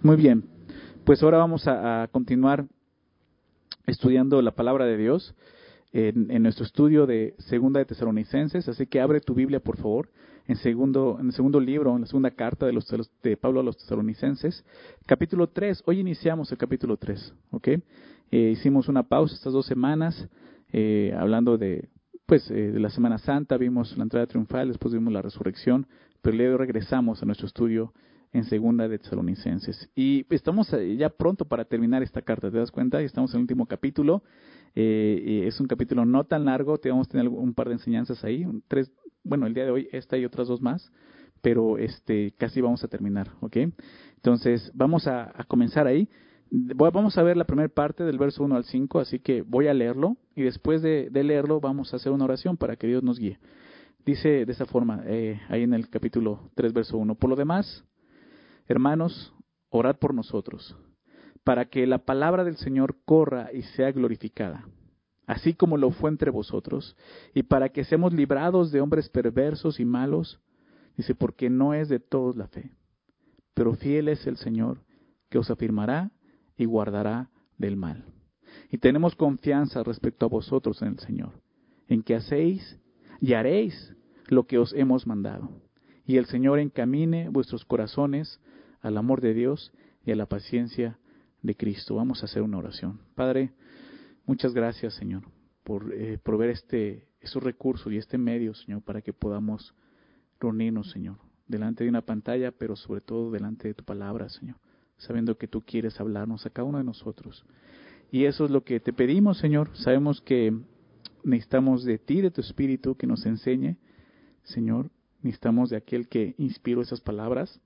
Muy bien, pues ahora vamos a continuar estudiando la palabra de Dios en nuestro estudio de Segunda de Tesalonicenses, así que abre tu Biblia, por favor, en el segundo libro, en la segunda carta de Pablo a los Tesalonicenses, capítulo 3. Hoy iniciamos el capítulo 3, ¿ok? Hicimos una pausa estas 2 semanas, hablando de la Semana Santa, vimos la entrada triunfal, después vimos la resurrección, pero luego regresamos a nuestro estudio en Segunda de Tesalonicenses. Y estamos ya pronto para terminar esta carta, ¿te das cuenta? Estamos en el último capítulo. Es un capítulo no tan largo, te vamos a tener un par de enseñanzas ahí, 3, bueno, el día de hoy esta y otras 2 más, pero casi vamos a terminar, ¿ok? Entonces, vamos a comenzar ahí. Vamos a ver la primera parte del verso 1 al 5, así que voy a leerlo, y después de leerlo vamos a hacer una oración para que Dios nos guíe. Dice de esta forma, ahí en el capítulo 3, verso 1, por lo demás, hermanos, orad por nosotros, para que la palabra del Señor corra y sea glorificada, así como lo fue entre vosotros, y para que seamos librados de hombres perversos y malos, dice, porque no es de todos la fe, pero fiel es el Señor, que os afirmará y guardará del mal. Y tenemos confianza respecto a vosotros en el Señor, en que hacéis y haréis lo que os hemos mandado, y el Señor encamine vuestros corazones al amor de Dios y a la paciencia de Cristo. Vamos a hacer una oración. Padre, muchas gracias, Señor, por proveer esos recursos y este medio, Señor, para que podamos reunirnos, Señor, delante de una pantalla, pero sobre todo delante de tu palabra, Señor, sabiendo que tú quieres hablarnos a cada uno de nosotros. Y eso es lo que te pedimos, Señor. Sabemos que necesitamos de ti, de tu Espíritu, que nos enseñe, Señor. Necesitamos de aquel que inspiró esas palabras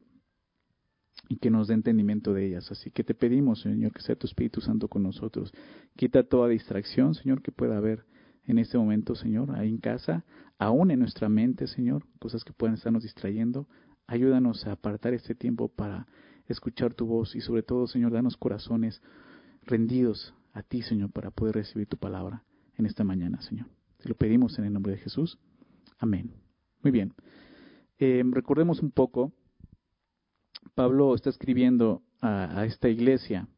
y que nos dé entendimiento de ellas. Así que te pedimos, Señor, que sea tu Espíritu Santo con nosotros. Quita toda distracción, Señor, que pueda haber en este momento, Señor, ahí en casa, aún en nuestra mente, Señor, cosas que puedan estarnos distrayendo. Ayúdanos a apartar este tiempo para escuchar tu voz y sobre todo, Señor, danos corazones rendidos a ti, Señor, para poder recibir tu palabra en esta mañana, Señor. Te lo pedimos en el nombre de Jesús. Amén. Muy bien. Recordemos un poco. Pablo está escribiendo a esta iglesia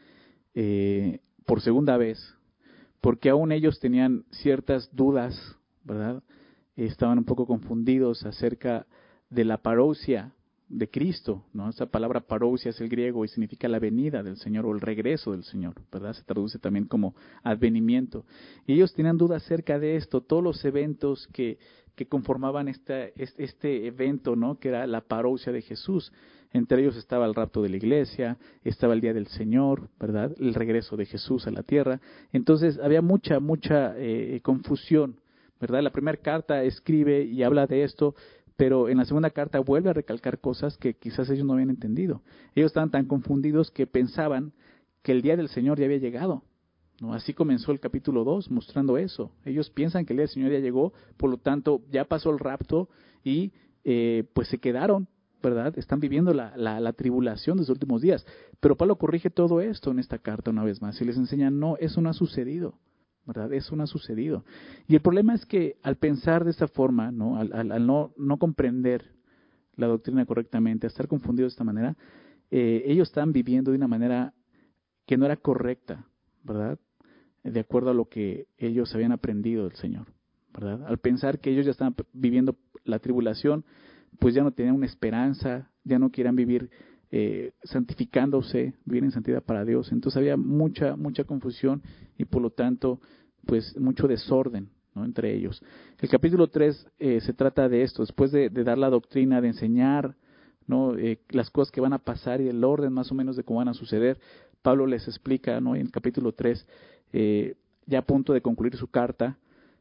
por segunda vez, porque aún ellos tenían ciertas dudas, ¿verdad? Estaban un poco confundidos acerca de la parousia de Cristo, ¿no? Esa palabra parousia es el griego y significa la venida del Señor o el regreso del Señor, ¿verdad? Se traduce también como advenimiento. Y ellos tenían dudas acerca de esto, todos los eventos que conformaban este evento, ¿no? Que era la parousia de Jesús. Entre ellos estaba el rapto de la iglesia, estaba el día del Señor, ¿verdad? El regreso de Jesús a la tierra. Entonces había mucha confusión, ¿verdad? La primera carta escribe y habla de esto, pero en la segunda carta vuelve a recalcar cosas que quizás ellos no habían entendido. Ellos estaban tan confundidos que pensaban que el día del Señor ya había llegado, ¿no? Así comenzó el capítulo 2, mostrando eso. Ellos piensan que el día del Señor ya llegó, por lo tanto ya pasó el rapto y pues se quedaron, ¿verdad? Están viviendo la tribulación de los últimos días. Pero Pablo corrige todo esto en esta carta una vez más y les enseña, no, eso no ha sucedido, ¿verdad? Eso no ha sucedido. Y el problema es que al pensar de esta forma, ¿no? Al no comprender la doctrina correctamente, a estar confundidos de esta manera, ellos estaban viviendo de una manera que no era correcta, ¿verdad? De acuerdo a lo que ellos habían aprendido del Señor, ¿verdad? Al pensar que ellos ya estaban viviendo la tribulación, pues ya no tenían una esperanza, ya no quieran vivir santificándose, vivir en santidad para Dios. Entonces había mucha confusión y por lo tanto, pues mucho desorden, ¿no? Entre ellos. El capítulo 3 se trata de esto, después de dar la doctrina, de enseñar, ¿no? Las cosas que van a pasar y el orden más o menos de cómo van a suceder. Pablo les explica, ¿no? En el capítulo 3, ya a punto de concluir su carta,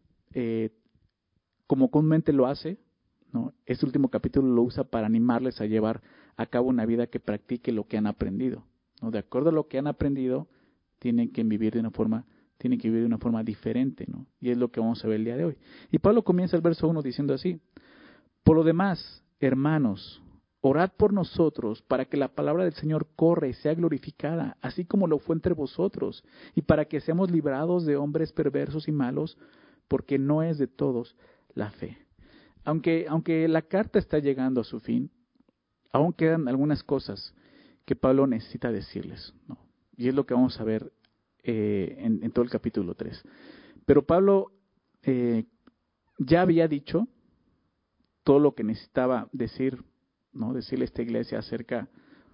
como comúnmente lo hace, ¿no? Este último capítulo lo usa para animarles a llevar a cabo una vida que practique lo que han aprendido, ¿no? De acuerdo a lo que han aprendido, tienen que vivir de una forma diferente, ¿no? Y es lo que vamos a ver el día de hoy. Y Pablo comienza el verso 1 diciendo así: por lo demás, hermanos, orad por nosotros para que la palabra del Señor corra y sea glorificada, así como lo fue entre vosotros, y para que seamos librados de hombres perversos y malos, porque no es de todos la fe. Aunque la carta está llegando a su fin, aún quedan algunas cosas que Pablo necesita decirles, ¿no? Y es lo que vamos a ver en todo el capítulo 3. Pero Pablo ya había dicho todo lo que necesitaba decir, ¿no? Decirle a esta iglesia acerca,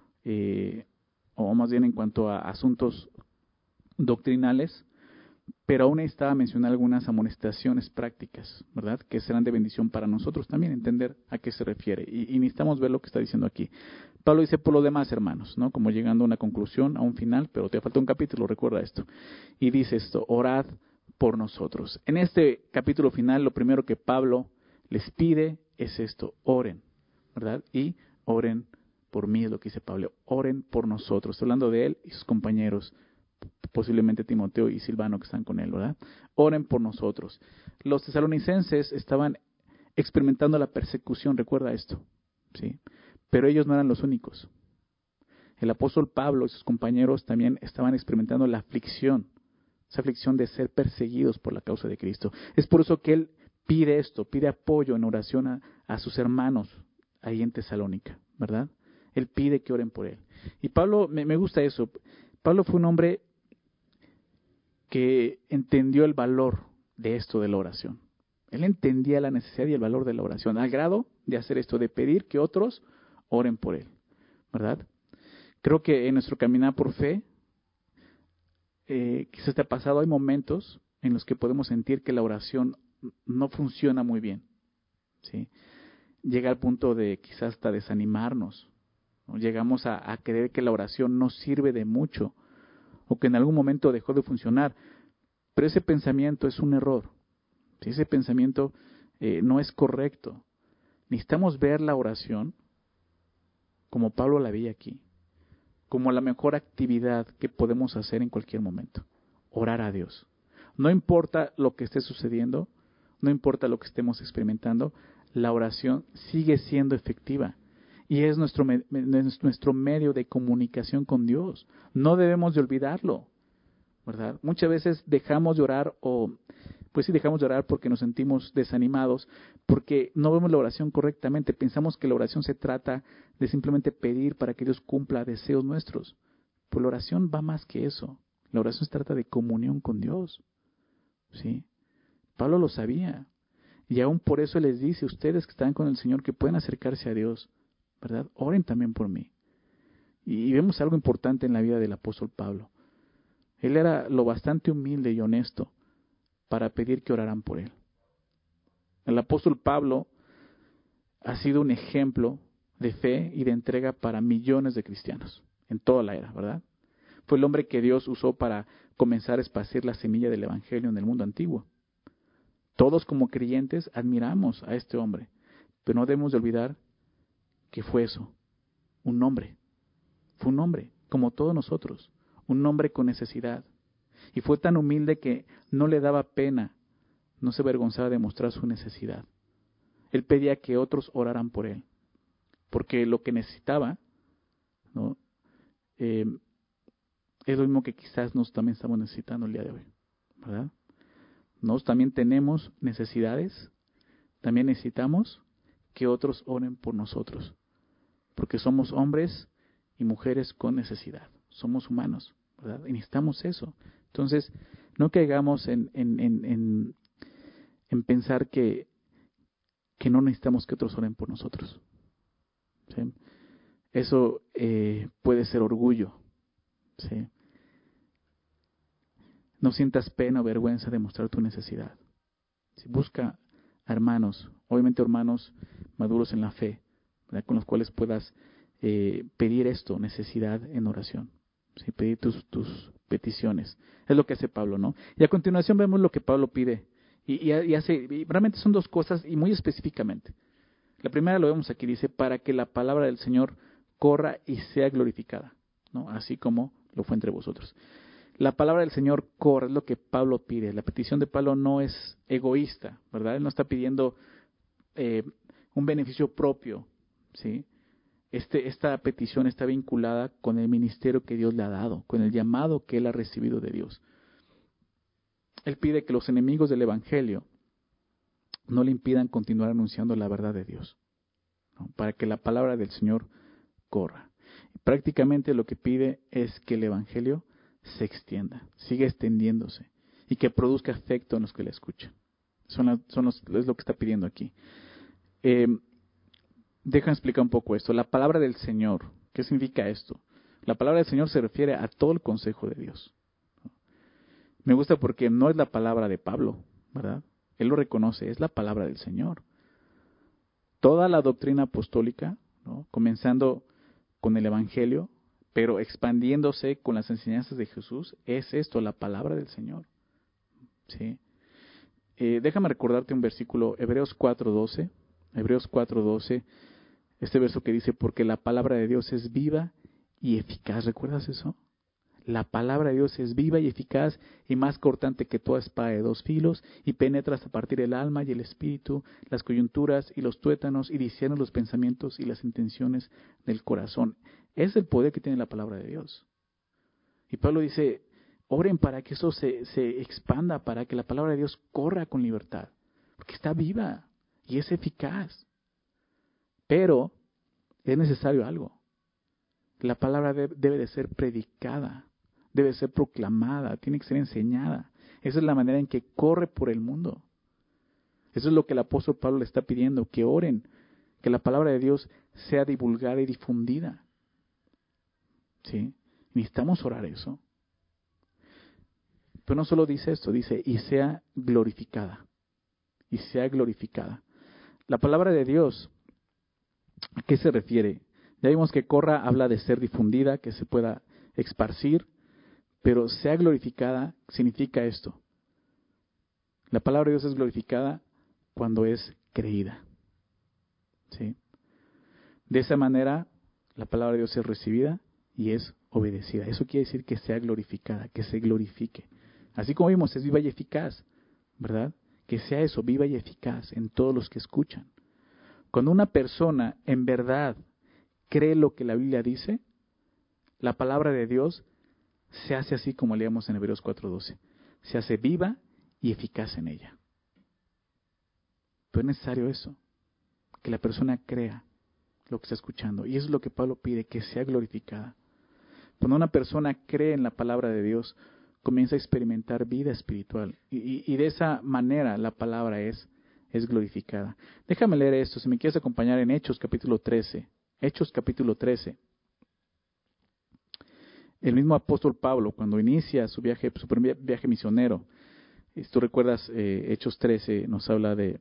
o más bien en cuanto a asuntos doctrinales, pero aún necesitaba mencionar algunas amonestaciones prácticas, ¿verdad? Que serán de bendición para nosotros también, entender a qué se refiere. Y necesitamos ver lo que está diciendo aquí. Pablo dice, por lo demás, hermanos, ¿no? Como llegando a una conclusión, a un final, pero te falta un capítulo, recuerda esto. Y dice esto, orad por nosotros. En este capítulo final, lo primero que Pablo les pide es esto, oren, ¿verdad? Y oren por mí, es lo que dice Pablo, oren por nosotros. Estoy hablando de él y sus compañeros, posiblemente Timoteo y Silvano que están con él, ¿verdad? Oren por nosotros. Los tesalonicenses estaban experimentando la persecución, recuerda esto, ¿sí? Pero ellos no eran los únicos. El apóstol Pablo y sus compañeros también estaban experimentando la aflicción, esa aflicción de ser perseguidos por la causa de Cristo. Es por eso que él pide esto, pide apoyo en oración a sus hermanos ahí en Tesalónica, ¿verdad? Él pide que oren por él. Y Pablo, me gusta eso. Pablo fue un hombre que entendió el valor de esto de la oración. Él entendía la necesidad y el valor de la oración, al grado de hacer esto, de pedir que otros oren por él, ¿verdad? Creo que en nuestro caminar por fe, quizás te ha pasado, hay momentos en los que podemos sentir que la oración no funciona muy bien, ¿sí? Llega al punto de quizás hasta desanimarnos, ¿no? Llegamos a creer que la oración no sirve de mucho, o que en algún momento dejó de funcionar, pero ese pensamiento es un error, ¿sí? Ese pensamiento no es correcto. Necesitamos ver la oración como Pablo la veía aquí, como la mejor actividad que podemos hacer en cualquier momento, orar a Dios. No importa lo que esté sucediendo, no importa lo que estemos experimentando, la oración sigue siendo efectiva y es nuestro medio de comunicación con Dios. No debemos de olvidarlo, ¿verdad? Muchas veces dejamos de orar pues sí, dejamos de orar porque nos sentimos desanimados, porque no vemos la oración correctamente. Pensamos que la oración se trata de simplemente pedir para que Dios cumpla deseos nuestros. Pues la oración va más que eso. La oración se trata de comunión con Dios, ¿sí? Pablo lo sabía. Y aún por eso les dice, ustedes que están con el Señor, que pueden acercarse a Dios, ¿verdad? Oren también por mí. Y vemos algo importante en la vida del apóstol Pablo. Él era lo bastante humilde y honesto para pedir que oraran por él. El apóstol Pablo ha sido un ejemplo de fe y de entrega para millones de cristianos en toda la era, ¿verdad? Fue el hombre que Dios usó para comenzar a esparcir la semilla del evangelio en el mundo antiguo. Todos como creyentes admiramos a este hombre, pero no debemos de olvidar que fue eso, un hombre. Fue un hombre, como todos nosotros, un hombre con necesidad. Y fue tan humilde que no le daba pena, no se avergonzaba de mostrar su necesidad. Él pedía que otros oraran por él, porque lo que necesitaba, ¿no? Es lo mismo que quizás nosotros también estamos necesitando el día de hoy, ¿verdad? Nosotros también tenemos necesidades, también necesitamos que otros oren por nosotros, porque somos hombres y mujeres con necesidad, somos humanos, ¿verdad? Y necesitamos eso. Entonces, no caigamos en pensar que no necesitamos que otros oren por nosotros, ¿sí? Eso puede ser orgullo, ¿sí? No sientas pena o vergüenza de mostrar tu necesidad. Si busca a hermanos, obviamente hermanos maduros en la fe, ¿verdad? Con los cuales puedas pedir esto, necesidad en oración, ¿sí? Pedir tus peticiones. Es lo que hace Pablo, ¿no? Y a continuación vemos lo que Pablo pide. Y realmente son dos cosas y muy específicamente. La primera lo vemos aquí, dice, para que la palabra del Señor corra y sea glorificada, ¿no? Así como lo fue entre vosotros. La palabra del Señor corre, es lo que Pablo pide. La petición de Pablo no es egoísta, ¿verdad? Él no está pidiendo un beneficio propio, ¿sí? Esta petición está vinculada con el ministerio que Dios le ha dado, con el llamado que él ha recibido de Dios. Él pide que los enemigos del Evangelio no le impidan continuar anunciando la verdad de Dios, ¿no? Para que la palabra del Señor corra. Prácticamente lo que pide es que el Evangelio se extienda, siga extendiéndose y que produzca efecto en los que le escuchan. Es lo que está pidiendo aquí. Déjame explicar un poco esto. La palabra del Señor, ¿qué significa esto? La palabra del Señor se refiere a todo el consejo de Dios. Me gusta porque no es la palabra de Pablo, ¿verdad? Él lo reconoce, es la palabra del Señor. Toda la doctrina apostólica, ¿no? Comenzando con el Evangelio, pero expandiéndose con las enseñanzas de Jesús, es esto, la palabra del Señor. ¿Sí? Déjame recordarte un versículo, Hebreos 4:12. Hebreos 4:12, este verso que dice, porque la palabra de Dios es viva y eficaz. ¿Recuerdas eso? La palabra de Dios es viva y eficaz y más cortante que toda espada de dos filos y penetra hasta partir el alma y el espíritu, las coyunturas y los tuétanos y discierne los pensamientos y las intenciones del corazón. Es el poder que tiene la palabra de Dios. Y Pablo dice, oren para que eso se expanda, para que la palabra de Dios corra con libertad, porque está viva y es eficaz. Pero es necesario algo. La palabra debe de ser predicada, debe ser proclamada, tiene que ser enseñada. Esa es la manera en que corre por el mundo. Eso es lo que el apóstol Pablo le está pidiendo, que oren, que la palabra de Dios sea divulgada y difundida. ¿Sí? Necesitamos orar eso. Pero no solo dice esto, dice, y sea glorificada. Y sea glorificada. La palabra de Dios, ¿a qué se refiere? Ya vimos que corra habla de ser difundida, que se pueda esparcir, pero sea glorificada significa esto. La palabra de Dios es glorificada cuando es creída. ¿Sí? De esa manera, la palabra de Dios es recibida y es obedecida. Eso quiere decir que sea glorificada, que se glorifique. Así como vimos, es viva y eficaz, ¿verdad? Que sea eso, viva y eficaz en todos los que escuchan. Cuando una persona en verdad cree lo que la Biblia dice, la palabra de Dios se hace así como leemos en Hebreos 4:12. Se hace viva y eficaz en ella. Pero es necesario eso, que la persona crea lo que está escuchando. Y eso es lo que Pablo pide, que sea glorificada. Cuando una persona cree en la palabra de Dios, comienza a experimentar vida espiritual. Y de esa manera la palabra es glorificada. Déjame leer esto, si me quieres acompañar en Hechos capítulo 13. Hechos capítulo 13. El mismo apóstol Pablo, cuando inicia su primer viaje misionero, si tú recuerdas, Hechos 13 nos habla de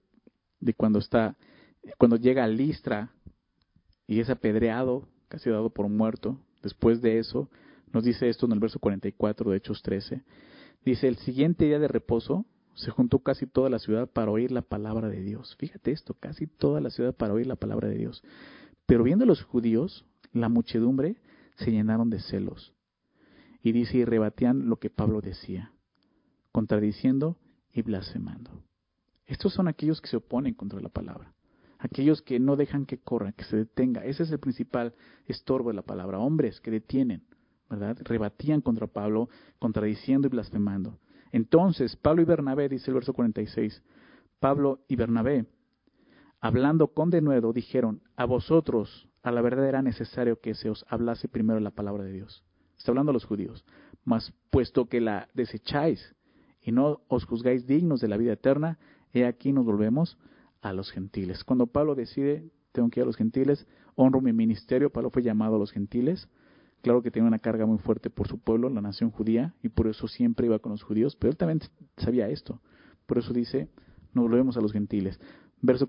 cuando llega a Listra y es apedreado, casi dado por muerto. Después de eso, nos dice esto en el verso 44 de Hechos 13. Dice, el siguiente día de reposo se juntó casi toda la ciudad para oír la palabra de Dios. Fíjate esto, casi toda la ciudad para oír la palabra de Dios. Pero viendo los judíos, la muchedumbre se llenaron de celos. Y dice, y rebatían lo que Pablo decía, contradiciendo y blasfemando. Estos son aquellos que se oponen contra la palabra. Aquellos que no dejan que corra, que se detenga. Ese es el principal estorbo de la palabra. Hombres que detienen, ¿verdad? Rebatían contra Pablo, contradiciendo y blasfemando. Entonces, Pablo y Bernabé, dice el verso 46, Pablo y Bernabé, hablando con denuedo, dijeron, a vosotros, a la verdad era necesario que se os hablase primero la palabra de Dios. Está hablando a los judíos. Mas, puesto que la desecháis y no os juzgáis dignos de la vida eterna, he aquí nos volvemos a los gentiles. Cuando Pablo decide, tengo que ir a los gentiles, honro mi ministerio. Pablo fue llamado a los gentiles. Claro que tenía una carga muy fuerte por su pueblo, la nación judía, y por eso siempre iba con los judíos, pero él también sabía esto. Por eso dice, nos volvemos a los gentiles. Verso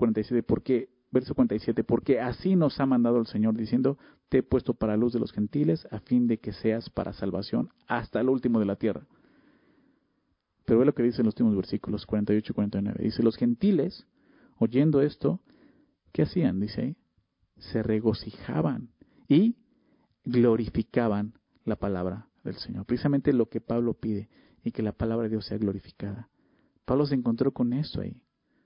47, porque así nos ha mandado el Señor, diciendo, te he puesto para luz de los gentiles, a fin de que seas para salvación hasta el último de la tierra. Pero ve lo que dice en los últimos versículos 48 y 49. Dice, los gentiles, oyendo esto, ¿qué hacían? Dice ahí, se regocijaban y glorificaban la palabra del Señor. Precisamente lo que Pablo pide, y que la palabra de Dios sea glorificada. Pablo se encontró con eso ahí.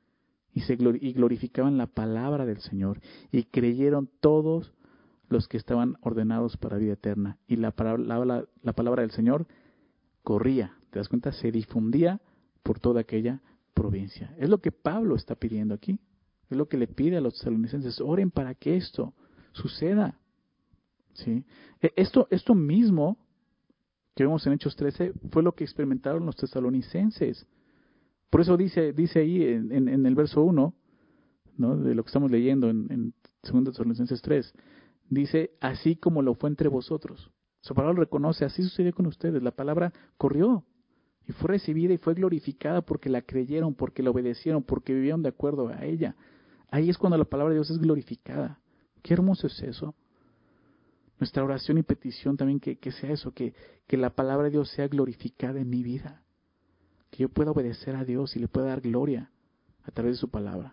Y glorificaban la palabra del Señor. Y creyeron todos los que estaban ordenados para vida eterna. Y la palabra del Señor corría, ¿te das cuenta? Se difundía por toda aquella provincia. Es lo que Pablo está pidiendo aquí. Es lo que le pide a los tesalonicenses. Oren para que esto suceda. ¿Sí? Esto mismo que vemos en Hechos 13 fue lo que experimentaron los tesalonicenses. Por eso dice ahí en el verso 1, ¿no?, de lo que estamos leyendo en 2 Tesalonicenses 3, dice, así como lo fue entre vosotros. Su palabra reconoce, así sucedió con ustedes. La palabra corrió y fue recibida y fue glorificada porque la creyeron, porque la obedecieron, porque vivieron de acuerdo a ella. Ahí es cuando la palabra de Dios es glorificada. Qué hermoso es eso. Nuestra oración y petición también que sea eso, que la palabra de Dios sea glorificada en mi vida. Que yo pueda obedecer a Dios y le pueda dar gloria a través de su palabra.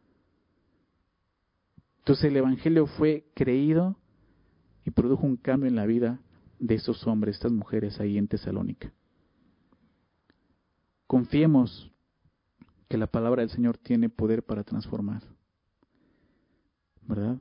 Entonces el Evangelio fue creído y produjo un cambio en la vida de estos hombres, estas mujeres ahí en Tesalónica. Confiemos que la palabra del Señor tiene poder para transformar, ¿verdad?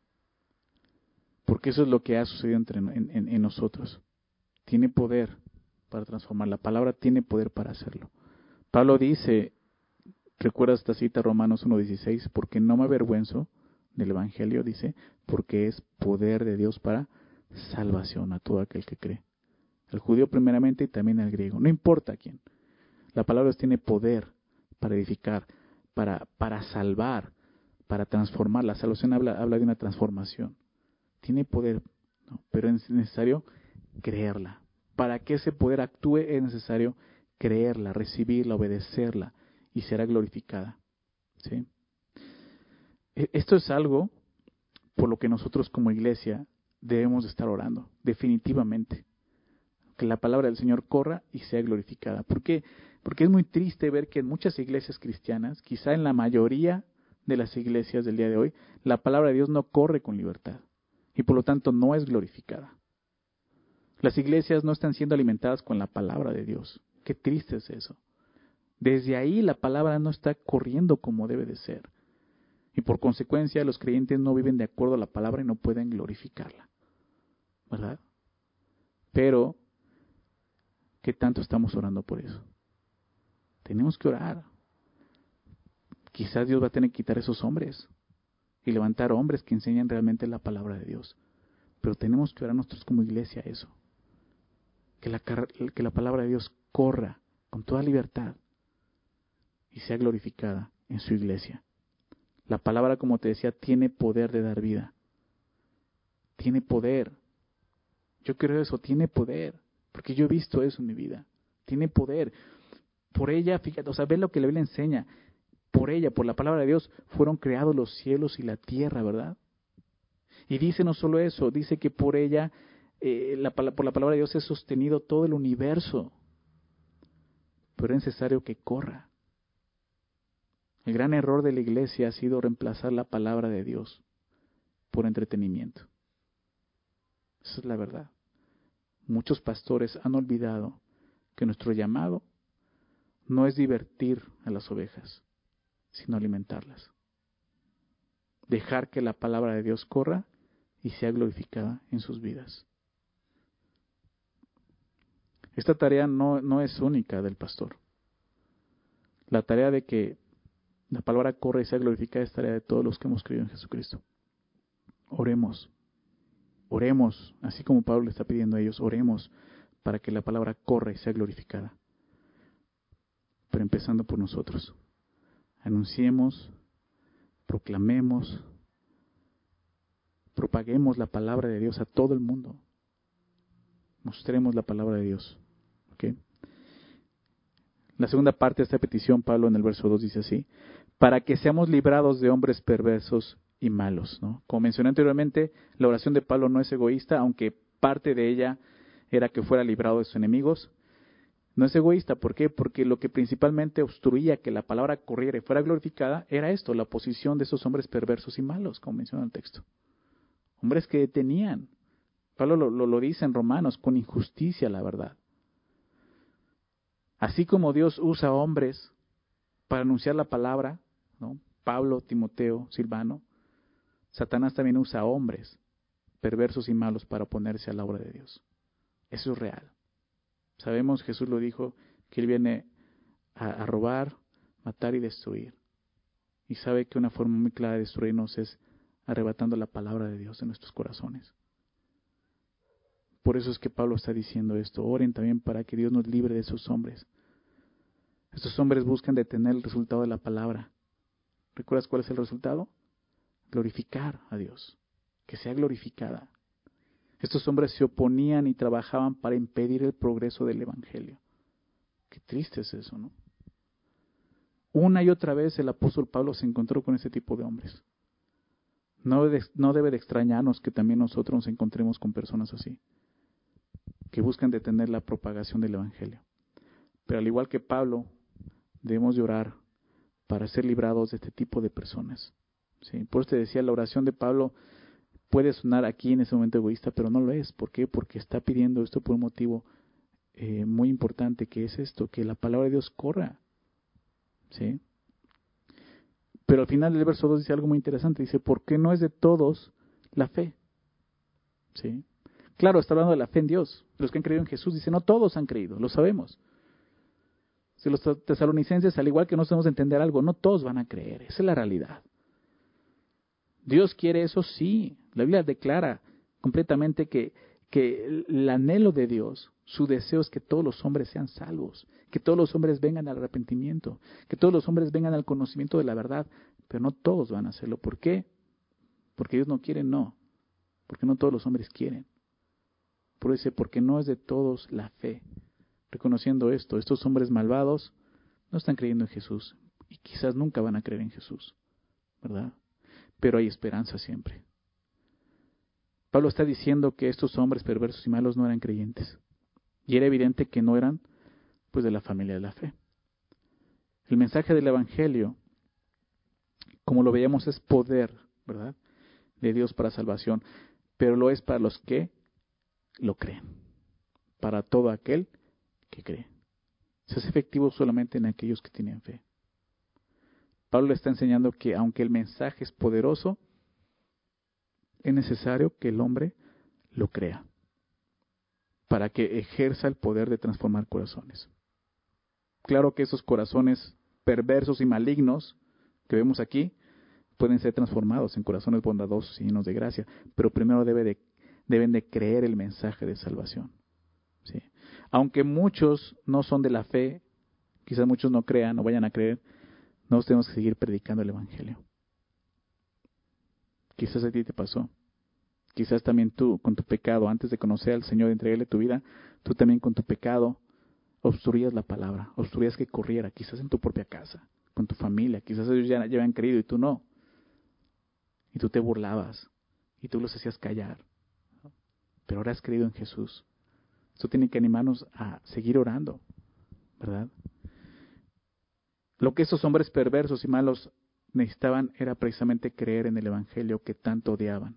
Porque eso es lo que ha sucedido en nosotros. Tiene poder para transformar. La palabra tiene poder para hacerlo. Pablo dice, recuerda esta cita, Romanos 1:16, porque no me avergüenzo del Evangelio, dice, porque es poder de Dios para salvación a todo aquel que cree. Al judío primeramente y también al griego. No importa quién. La palabra Dios tiene poder para edificar, para salvar, para transformar. La salvación habla de una transformación. Tiene poder, ¿no?, pero es necesario creerla. Para que ese poder actúe es necesario creerla, recibirla, obedecerla y será glorificada. ¿Sí? Esto es algo por lo que nosotros como iglesia debemos estar orando, definitivamente. Que la palabra del Señor corra y sea glorificada. ¿Por qué? Porque es muy triste ver que en muchas iglesias cristianas, quizá en la mayoría de las iglesias del día de hoy, la palabra de Dios no corre con libertad y por lo tanto no es glorificada. Las iglesias no están siendo alimentadas con la palabra de Dios. Qué triste es eso. Desde ahí la palabra no está corriendo como debe de ser. Y por consecuencia los creyentes no viven de acuerdo a la palabra y no pueden glorificarla. ¿Verdad? Pero, ¿qué tanto estamos orando por eso? Tenemos que orar. Quizás Dios va a tener que quitar esos hombres y levantar hombres que enseñan realmente la palabra de Dios. Pero tenemos que orar nosotros como iglesia eso. Que la palabra de Dios corra con toda libertad y sea glorificada en su iglesia. La palabra, como te decía, tiene poder de dar vida. Tiene poder. Yo creo eso, tiene poder. Porque yo he visto eso en mi vida. Tiene poder. Por ella, fíjate, o sea, ve lo que la Biblia enseña. Por ella, por la palabra de Dios, fueron creados los cielos y la tierra, ¿verdad? Y dice no solo eso, dice que por ella, por la palabra de Dios es sostenido todo el universo. Pero es necesario que corra. El gran error de la iglesia ha sido reemplazar la palabra de Dios por entretenimiento. Esa es la verdad. Muchos pastores han olvidado que nuestro llamado no es divertir a las ovejas, sino alimentarlas. Dejar que la palabra de Dios corra y sea glorificada en sus vidas. Esta tarea no es única del pastor. La tarea de que la palabra corra y sea glorificada es tarea de todos los que hemos creído en Jesucristo. Oremos. Oremos, así como Pablo le está pidiendo a ellos, oremos para que la palabra corra y sea glorificada. Pero empezando por nosotros. Anunciemos, proclamemos, propaguemos la palabra de Dios a todo el mundo. Mostremos la palabra de Dios. ¿Okay? La segunda parte de esta petición, Pablo en el verso 2 dice así: para que seamos librados de hombres perversos y malos, ¿no? Como mencioné anteriormente, la oración de Pablo no es egoísta, aunque parte de ella era que fuera librado de sus enemigos. No es egoísta, ¿por qué? Porque lo que principalmente obstruía que la palabra corriera y fuera glorificada era esto, la posición de esos hombres perversos y malos, como menciona el texto. Hombres que detenían. Pablo lo dice en Romanos, con injusticia, la verdad. Así como Dios usa hombres para anunciar la palabra, ¿no? Pablo, Timoteo, Silvano, Satanás también usa hombres perversos y malos para oponerse a la obra de Dios. Eso es real. Sabemos, Jesús lo dijo, que Él viene a robar, matar y destruir. Y sabe que una forma muy clara de destruirnos es arrebatando la palabra de Dios de nuestros corazones. Por eso es que Pablo está diciendo esto. Oren también para que Dios nos libre de esos hombres. Estos hombres buscan detener el resultado de la palabra. ¿Recuerdas cuál es el resultado? Glorificar a Dios. Que sea glorificada. Estos hombres se oponían y trabajaban para impedir el progreso del Evangelio. Qué triste es eso, ¿no? Una y otra vez el apóstol Pablo se encontró con ese tipo de hombres. No debe de extrañarnos que también nosotros nos encontremos con personas así, que buscan detener la propagación del Evangelio. Pero al igual que Pablo, debemos de orar para ser librados de este tipo de personas. ¿Sí? Por eso te decía, la oración de Pablo puede sonar aquí en ese momento egoísta, pero no lo es. ¿Por qué? Porque está pidiendo esto por un motivo muy importante, que es esto, que la palabra de Dios corra. ¿Sí? Pero al final del verso 2 dice algo muy interesante. Dice, ¿por qué no es de todos la fe? ¿Sí? Claro, está hablando de la fe en Dios. Los que han creído en Jesús, dice, no todos han creído, lo sabemos. Si los tesalonicenses, al igual que no sabemos entender algo, no todos van a creer. Esa es la realidad. Dios quiere eso, sí. La Biblia declara completamente que el anhelo de Dios, su deseo es que todos los hombres sean salvos, que todos los hombres vengan al arrepentimiento, que todos los hombres vengan al conocimiento de la verdad, pero no todos van a hacerlo. ¿Por qué? Porque Dios no quiere, no. Porque no todos los hombres quieren. Por eso dice, porque no es de todos la fe. Reconociendo esto, estos hombres malvados no están creyendo en Jesús y quizás nunca van a creer en Jesús, ¿verdad? Pero hay esperanza siempre. Pablo está diciendo que estos hombres perversos y malos no eran creyentes. Y era evidente que no eran, pues, de la familia de la fe. El mensaje del Evangelio, como lo veíamos, es poder, ¿verdad?, de Dios para salvación. Pero lo es para los que lo creen. Para todo aquel que cree. Se hace efectivo solamente en aquellos que tienen fe. Pablo le está enseñando que aunque el mensaje es poderoso, es necesario que el hombre lo crea para que ejerza el poder de transformar corazones. Claro que esos corazones perversos y malignos que vemos aquí pueden ser transformados en corazones bondadosos y llenos de gracia, pero primero deben de creer el mensaje de salvación. ¿Sí? Aunque muchos no son de la fe, quizás muchos no crean o vayan a creer, nosotros tenemos que seguir predicando el Evangelio. Quizás a ti te pasó. Quizás también tú, con tu pecado, antes de conocer al Señor y entregarle tu vida, tú también con tu pecado obstruías la palabra, obstruías que corriera, quizás en tu propia casa, con tu familia, quizás ellos ya habían creído y tú no. Y tú te burlabas, y tú los hacías callar. Pero ahora has creído en Jesús. Esto tiene que animarnos a seguir orando, ¿verdad? Lo que esos hombres perversos y malos necesitaban era precisamente creer en el Evangelio que tanto odiaban.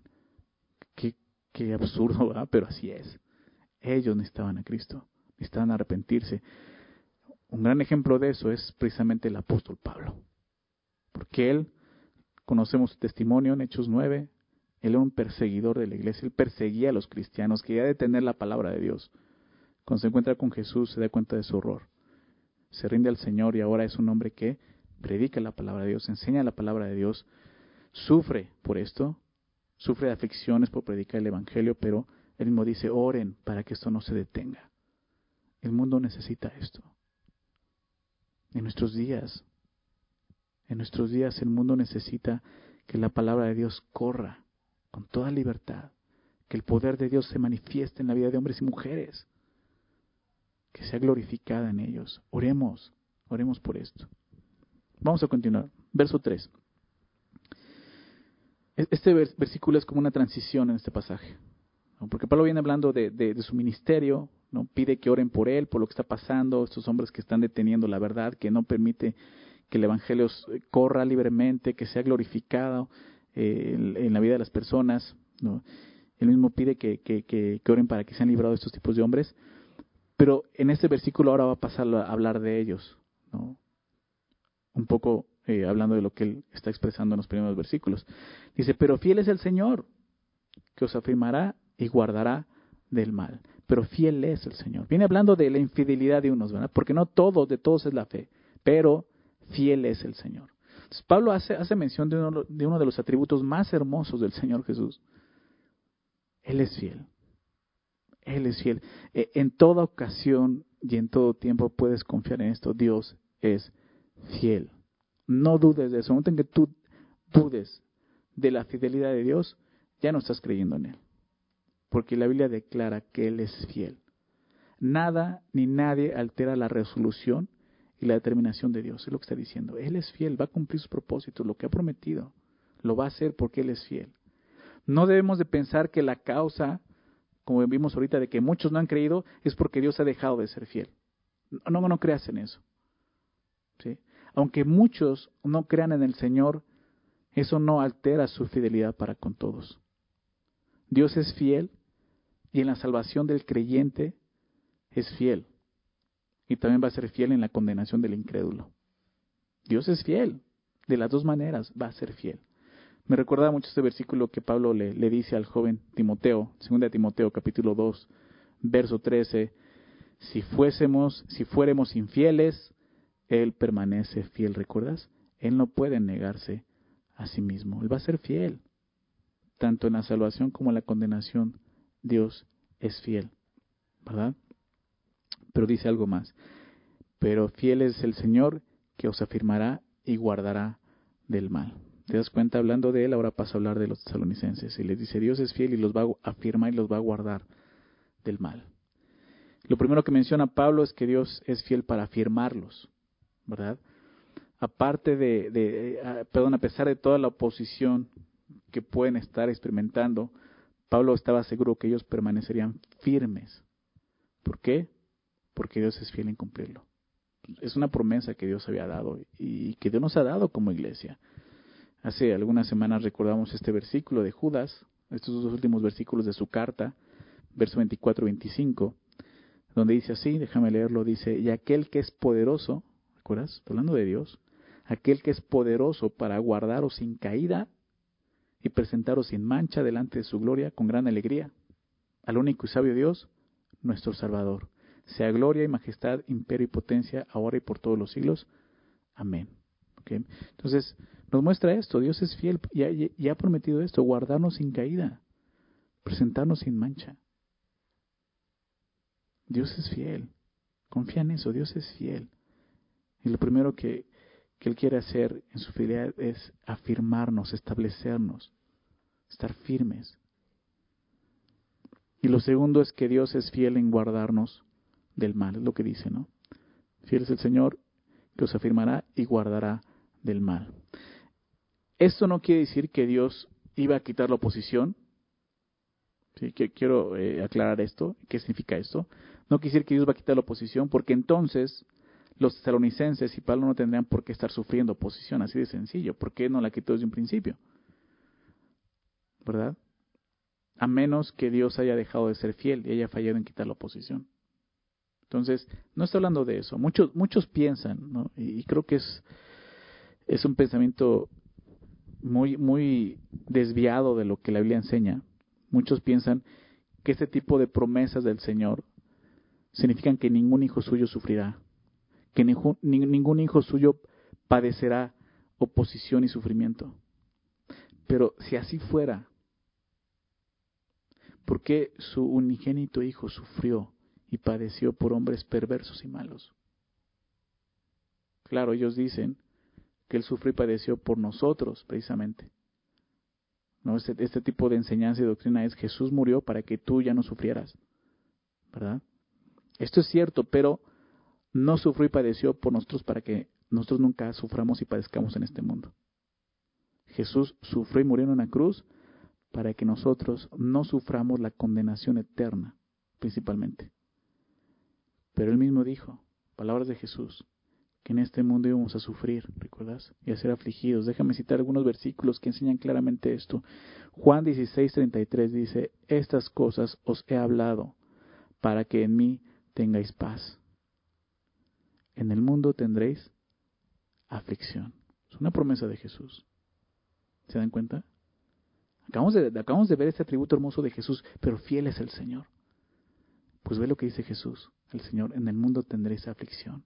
Qué absurdo, ¿verdad? Pero así es. Ellos necesitaban a Cristo, necesitaban arrepentirse. Un gran ejemplo de eso es precisamente el apóstol Pablo. Porque él, conocemos su testimonio en Hechos 9, él era un perseguidor de la iglesia, él perseguía a los cristianos, quería detener la palabra de Dios. Cuando se encuentra con Jesús se da cuenta de su horror. Se rinde al Señor y ahora es un hombre que predica la palabra de Dios, enseña la palabra de Dios, sufre por esto, sufre de aflicciones por predicar el Evangelio, pero él mismo dice, oren para que esto no se detenga. El mundo necesita esto. En nuestros días el mundo necesita que la palabra de Dios corra con toda libertad, que el poder de Dios se manifieste en la vida de hombres y mujeres, que sea glorificada en ellos. Oremos por esto. Vamos a continuar. Verso 3. Este versículo es como una transición en este pasaje, ¿no? Porque Pablo viene hablando de su ministerio, ¿no? Pide que oren por él, por lo que está pasando, estos hombres que están deteniendo la verdad, que no permite que el Evangelio corra libremente, que sea glorificado en la vida de las personas, ¿no? Él mismo pide que oren para que sean librados de estos tipos de hombres, pero en este versículo ahora va a pasar a hablar de ellos, ¿no? Un poco hablando de lo que él está expresando en los primeros versículos. Dice, pero fiel es el Señor, que os afirmará y guardará del mal. Pero fiel es el Señor. Viene hablando de la infidelidad de unos, ¿verdad? Porque no de todos es la fe, pero fiel es el Señor. Entonces, Pablo hace mención de uno de los atributos más hermosos del Señor Jesús. Él es fiel. Él es fiel. En toda ocasión y en todo tiempo puedes confiar en esto. Dios es fiel. No dudes de eso. En el momento en que tú dudes de la fidelidad de Dios, ya no estás creyendo en Él. Porque la Biblia declara que Él es fiel. Nada ni nadie altera la resolución y la determinación de Dios. Es lo que está diciendo. Él es fiel, va a cumplir sus propósitos, lo que ha prometido. Lo va a hacer porque Él es fiel. No debemos de pensar que la causa, como vimos ahorita, de que muchos no han creído, es porque Dios ha dejado de ser fiel. No creas en eso. ¿Sí? Aunque muchos no crean en el Señor, eso no altera su fidelidad para con todos. Dios es fiel y en la salvación del creyente es fiel. Y también va a ser fiel en la condenación del incrédulo. Dios es fiel. De las dos maneras va a ser fiel. Me recuerda mucho este versículo que Pablo le dice al joven Timoteo, 2 Timoteo capítulo 2, verso 13. Si fuéramos infieles, Él permanece fiel. ¿Recuerdas? Él no puede negarse a sí mismo. Él va a ser fiel. Tanto en la salvación como en la condenación, Dios es fiel. ¿Verdad? Pero dice algo más. Pero fiel es el Señor que os afirmará y guardará del mal. ¿Te das cuenta? Hablando de Él, ahora pasa a hablar de los tesalonicenses. Y les dice, Dios es fiel y los va a afirmar y los va a guardar del mal. Lo primero que menciona Pablo es que Dios es fiel para afirmarlos. ¿Verdad? Aparte a pesar de toda la oposición que pueden estar experimentando, Pablo estaba seguro que ellos permanecerían firmes. ¿Por qué? Porque Dios es fiel en cumplirlo. Es una promesa que Dios había dado y que Dios nos ha dado como iglesia. Hace algunas semanas recordamos este versículo de Judas, estos dos últimos versículos de su carta, verso 24 y 25, donde dice así, déjame leerlo, dice, y aquel que es poderoso, ¿recuerdas? Está hablando de Dios, aquel que es poderoso para guardaros sin caída y presentaros sin mancha delante de su gloria con gran alegría, al único y sabio Dios, nuestro Salvador. Sea gloria y majestad, imperio y potencia, ahora y por todos los siglos. Amén. ¿Okay? Entonces, nos muestra esto. Dios es fiel y ha prometido esto, guardarnos sin caída, presentarnos sin mancha. Dios es fiel. Confía en eso, Dios es fiel. Y lo primero que Él quiere hacer en su fidelidad es afirmarnos, establecernos, estar firmes. Y lo segundo es que Dios es fiel en guardarnos del mal, es lo que dice, ¿no? Fiel es el Señor que os afirmará y guardará del mal. Esto no quiere decir que Dios iba a quitar la oposición. ¿Sí? Quiero aclarar esto. ¿Qué significa esto? No quiere decir que Dios va a quitar la oposición, porque entonces los tesalonicenses y Pablo no tendrían por qué estar sufriendo oposición, así de sencillo. ¿Por qué no la quitó desde un principio? ¿Verdad? A menos que Dios haya dejado de ser fiel y haya fallado en quitar la oposición. Entonces, no está hablando de eso. Muchos piensan, ¿no? Y creo que es un pensamiento muy desviado de lo que la Biblia enseña. Muchos piensan que este tipo de promesas del Señor significan que ningún hijo suyo sufrirá, que ningún hijo suyo padecerá oposición y sufrimiento. Pero si así fuera, ¿por qué su unigénito hijo sufrió y padeció por hombres perversos y malos? Claro, ellos dicen que Él sufrió y padeció por nosotros, precisamente. ¿No? Este tipo de enseñanza y doctrina es Jesús murió para que tú ya no sufrieras, ¿verdad? Esto es cierto, pero no sufrió y padeció por nosotros para que nosotros nunca suframos y padezcamos en este mundo. Jesús sufrió y murió en una cruz para que nosotros no suframos la condenación eterna, principalmente. Pero Él mismo dijo, palabras de Jesús, que en este mundo íbamos a sufrir, ¿recuerdas? Y a ser afligidos. Déjame citar algunos versículos que enseñan claramente esto. Juan 16:33 dice, estas cosas os he hablado para que en mí tengáis paz. En el mundo tendréis aflicción. Es una promesa de Jesús. ¿Se dan cuenta? Acabamos de ver este atributo hermoso de Jesús, pero fiel es el Señor. Pues ve lo que dice Jesús, el Señor, en el mundo tendréis aflicción.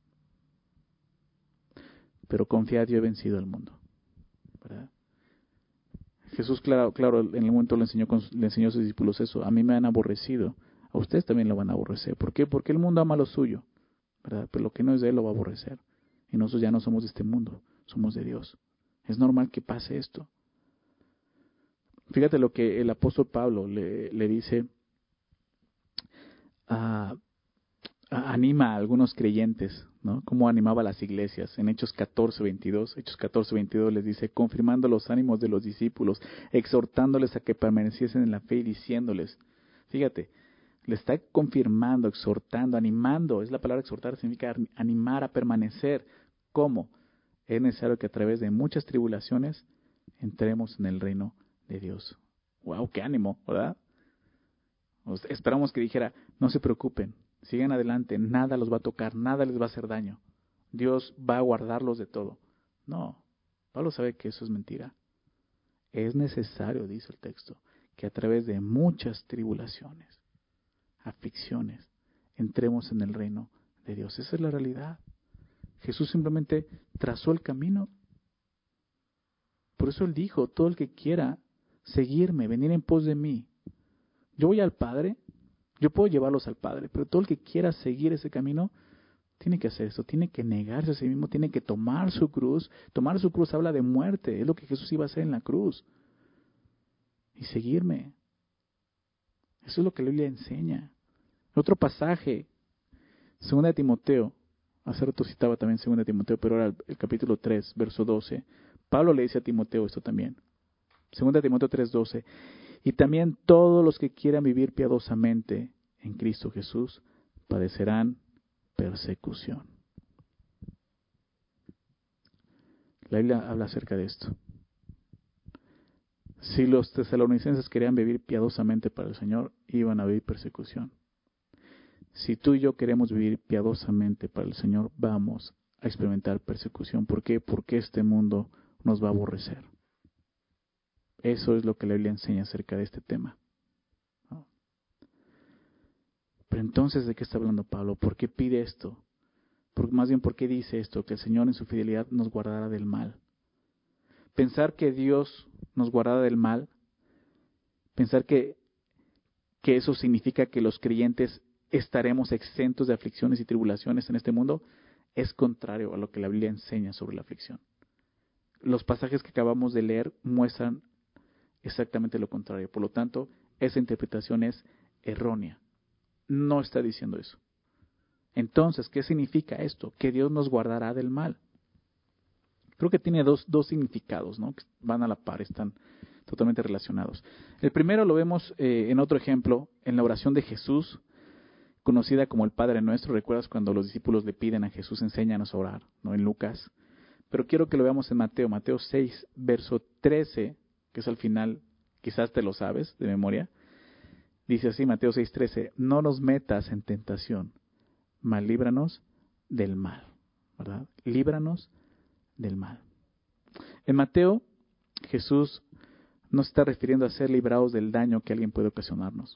Pero confiad, yo he vencido al mundo. ¿Verdad? Jesús, claro, en el momento le enseñó a sus discípulos eso. A mí me han aborrecido, a ustedes también lo van a aborrecer. ¿Por qué? Porque el mundo ama lo suyo, ¿verdad? Pero lo que no es de él lo va a aborrecer. Y nosotros ya no somos de este mundo, somos de Dios. Es normal que pase esto. Fíjate lo que el apóstol Pablo le dice, anima a algunos creyentes, ¿no? Cómo animaba a las iglesias. En Hechos 14:22 les dice, confirmando los ánimos de los discípulos, exhortándoles a que permaneciesen en la fe y diciéndoles, fíjate, le está confirmando, exhortando, animando. Es la palabra exhortar, significa animar a permanecer. ¿Cómo? Es necesario que a través de muchas tribulaciones entremos en el reino de Dios. ¡Wow! ¡Qué ánimo! ¿Verdad? Esperamos que dijera, no se preocupen, sigan adelante, nada los va a tocar, nada les va a hacer daño. Dios va a guardarlos de todo. No, Pablo sabe que eso es mentira. Es necesario, dice el texto, que a través de muchas tribulaciones, aflicciones, entremos en el reino de Dios. Esa es la realidad. Jesús simplemente trazó el camino. Por eso Él dijo, todo el que quiera seguirme, venir en pos de mí. Yo voy al Padre, yo puedo llevarlos al Padre, pero todo el que quiera seguir ese camino, tiene que hacer eso, tiene que negarse a sí mismo, tiene que tomar su cruz. Tomar su cruz habla de muerte, es lo que Jesús iba a hacer en la cruz. Y seguirme. Eso es lo que la Biblia enseña. Otro pasaje, 2 Timoteo, hace rato citaba también 2 Timoteo, pero ahora el capítulo 3, verso 12. Pablo le dice a Timoteo esto también. 2 Timoteo 3:12. Y también todos los que quieran vivir piadosamente en Cristo Jesús padecerán persecución. La Biblia habla acerca de esto. Si los tesalonicenses querían vivir piadosamente para el Señor, iban a vivir persecución. Si tú y yo queremos vivir piadosamente para el Señor, vamos a experimentar persecución. ¿Por qué? Porque este mundo nos va a aborrecer. Eso es lo que la Biblia enseña acerca de este tema. ¿No? Pero entonces, ¿de qué está hablando Pablo? ¿Por qué pide esto? Más bien, ¿por qué dice esto? Que el Señor en su fidelidad nos guardará del mal. Pensar que Dios nos guardará del mal, pensar que eso significa que los creyentes estaremos exentos de aflicciones y tribulaciones en este mundo, es contrario a lo que la Biblia enseña sobre la aflicción. Los pasajes que acabamos de leer muestran exactamente lo contrario. Por lo tanto, esa interpretación es errónea. No está diciendo eso. Entonces, ¿qué significa esto? Que Dios nos guardará del mal. Creo que tiene dos significados, ¿no? Que van a la par, están totalmente relacionados. El primero lo vemos en otro ejemplo, en la oración de Jesús, conocida como el Padre Nuestro. ¿Recuerdas cuando los discípulos le piden a Jesús, enséñanos a orar, ¿no? En Lucas. Pero quiero que lo veamos en Mateo 6, verso 13, que es al final, quizás te lo sabes de memoria. Dice así, Mateo 6:13, no nos metas en tentación, mas líbranos del mal, ¿verdad? Líbranos del mal. En Mateo, Jesús no se está refiriendo a ser librados del daño que alguien puede ocasionarnos.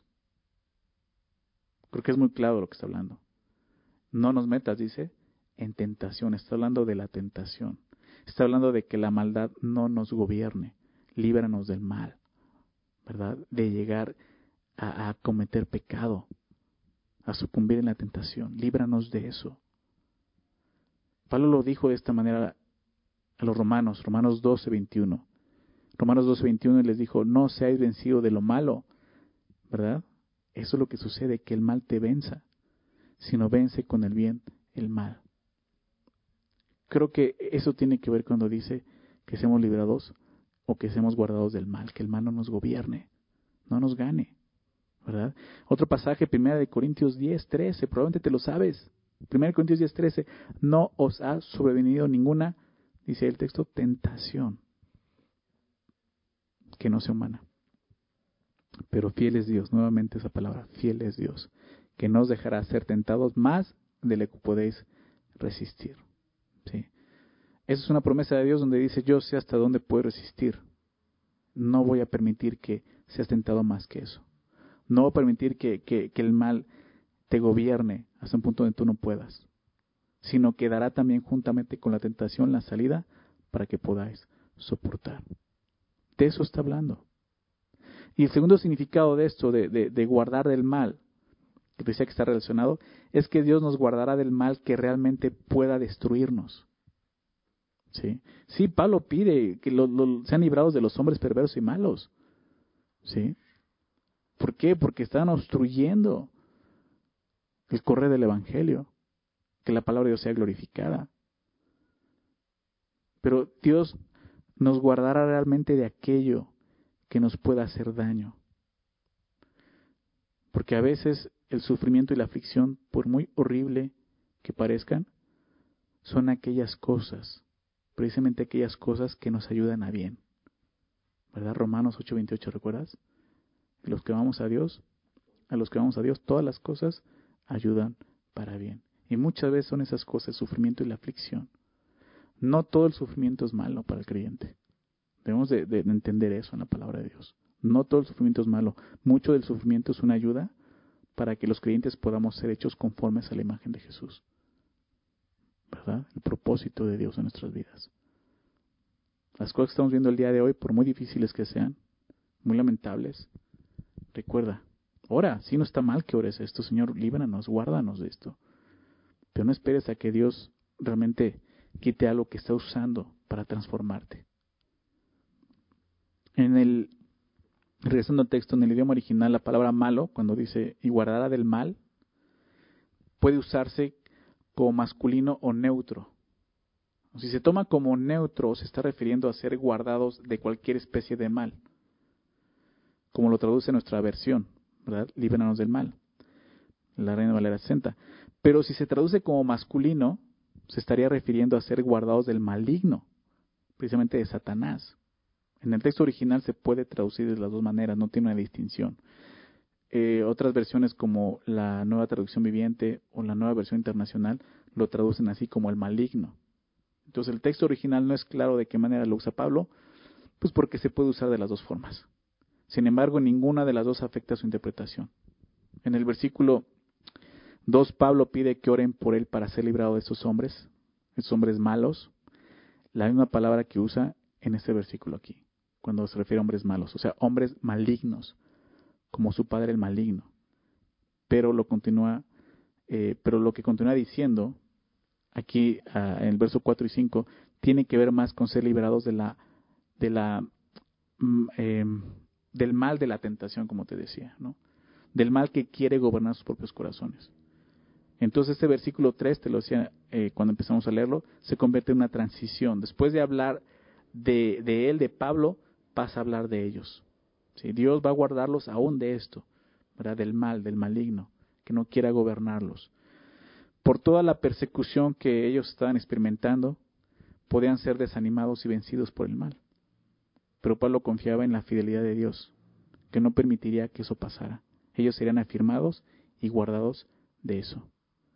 Creo que es muy claro lo que está hablando. No nos metas, dice, en tentación. Está hablando de la tentación. Está hablando de que la maldad no nos gobierne. Líbranos del mal, ¿verdad? De llegar a cometer pecado, a sucumbir en la tentación. Líbranos de eso. Pablo lo dijo de esta manera a los Romanos 12:21. Romanos 12:21 les dijo, no seáis vencidos de lo malo, ¿verdad? Eso es lo que sucede, que el mal te venza, sino vence con el bien el mal. Creo que eso tiene que ver cuando dice que seamos librados o que seamos guardados del mal, que el mal no nos gobierne, no nos gane, ¿verdad? Otro pasaje, 1 Corintios 10:13, probablemente te lo sabes. 1 Corintios 10:13, no os ha sobrevenido ninguna, dice el texto, tentación que no sea humana. Pero fiel es Dios, nuevamente esa palabra, fiel es Dios, que no os dejará ser tentados más de lo que podéis resistir. ¿Sí? Esa es una promesa de Dios donde dice, yo sé hasta dónde puedo resistir. No voy a permitir que seas tentado más que eso. No voy a permitir que el mal te gobierne hasta un punto donde tú no puedas, sino que dará también juntamente con la tentación la salida para que podáis soportar. De eso está hablando. Y el segundo significado de esto, de guardar del mal, que decía que está relacionado, es que Dios nos guardará del mal que realmente pueda destruirnos. ¿Sí? Sí, Pablo pide que sean librados de los hombres perversos y malos. ¿Sí? ¿Por qué? Porque están obstruyendo el correr del Evangelio, que la palabra de Dios sea glorificada. Pero Dios nos guardará realmente de aquello que nos pueda hacer daño. Porque a veces el sufrimiento y la aflicción, por muy horrible que parezcan, son aquellas cosas, precisamente aquellas cosas que nos ayudan a bien. ¿Verdad? Romanos 8:28, ¿recuerdas? A los que vamos a Dios, todas las cosas ayudan para bien. Y muchas veces son esas cosas, el sufrimiento y la aflicción. No todo el sufrimiento es malo para el creyente. Debemos de entender eso en la palabra de Dios. No todo el sufrimiento es malo. Mucho del sufrimiento es una ayuda para que los creyentes podamos ser hechos conformes a la imagen de Jesús. ¿Verdad? El propósito de Dios en nuestras vidas. Las cosas que estamos viendo el día de hoy, por muy difíciles que sean, muy lamentables, recuerda, ora, si no está mal que ores esto, Señor, líbranos, guárdanos de esto. Pero no esperes a que Dios realmente quite algo que está usando para transformarte. Regresando al texto, en el idioma original, la palabra malo, cuando dice y guardará del mal, puede usarse como masculino o neutro. Si se toma como neutro, se está refiriendo a ser guardados de cualquier especie de mal, como lo traduce nuestra versión, ¿verdad? Líbranos del mal, la Reina Valera 60. Pero si se traduce como masculino, se estaría refiriendo a ser guardados del maligno, precisamente de Satanás. En el texto original se puede traducir de las dos maneras, no tiene una distinción. Otras versiones como la Nueva Traducción Viviente o la Nueva Versión Internacional lo traducen así como el maligno. Entonces el texto original no es claro de qué manera lo usa Pablo, pues porque se puede usar de las dos formas. Sin embargo, ninguna de las dos afecta su interpretación. En el versículo 2, Pablo pide que oren por él para ser librado de esos hombres malos. La misma palabra que usa en este versículo aquí, cuando se refiere a hombres malos, o sea, hombres malignos, como su padre el maligno. Pero lo que continúa diciendo aquí en el verso 4 y 5 tiene que ver más con ser liberados del mal de la tentación, como te decía, ¿no? Del mal que quiere gobernar sus propios corazones. Entonces este versículo 3, te lo decía cuando empezamos a leerlo, se convierte en una transición. Después de hablar de él, de Pablo, pasa a hablar de ellos. ¿Sí? Dios va a guardarlos aún de esto, ¿verdad? Del mal, del maligno, que no quiera gobernarlos. Por toda la persecución que ellos estaban experimentando, podían ser desanimados y vencidos por el mal. Pero Pablo confiaba en la fidelidad de Dios, que no permitiría que eso pasara. Ellos serían afirmados y guardados de eso.